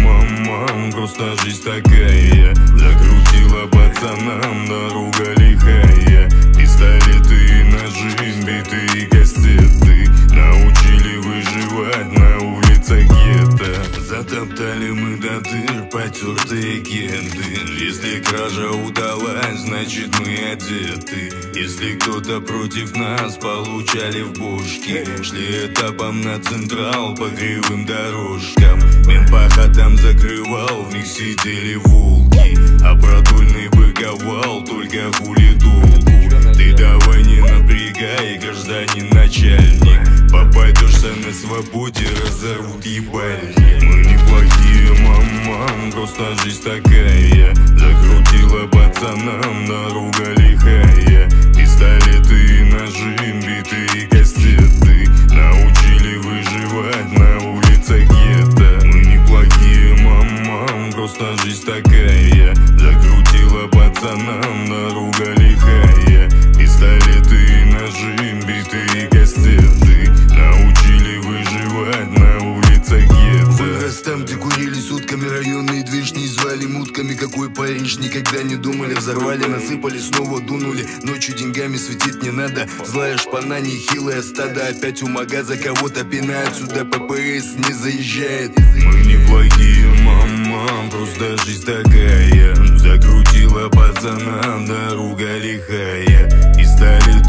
мам, просто жизнь такая. Закрутила пацанам, дорога лихая. Пистолеты и ножи, биты и кастеты научили выживать на улице гетто. Затоптали мы до дыр потертые кенты. Если кража удалась, значит мы одеты. Если кто-то против нас, получали в бошки. Шли этапом на централ по кривым дорожкам. Мент по хатам закрывал, в них сидели волки. А продольный быковал, только хули толку. Ты давай не напрягай, гражданин начальник. Попадешься на свободе, разорвут ебальник. Мы неплохие, мам, просто жизнь такая. Закрутила пацанам, дорога лихая. Пистолеты и ножи, биты и кастеты научили выживать на улице гетто. Мы неплохие, мам, просто жизнь такая. Закрутила пацанам, дорога лихая. Пистолеты и ножи, биты и кастеты научили выживать на улице гетто. Вырос там, где курили сутками, районные движни звали мутками. Какой Париж, никогда не думали. Взорвали, насыпали, снова дунули. Ночью деньгами светить не надо. Злая шпана, нехилое стадо. Опять у магаза кого-то пинают. Сюда ППС не заезжает. Мы неплохие, мам, просто жизнь такая. Закрутила пацанам, дорога лихая. Пистолет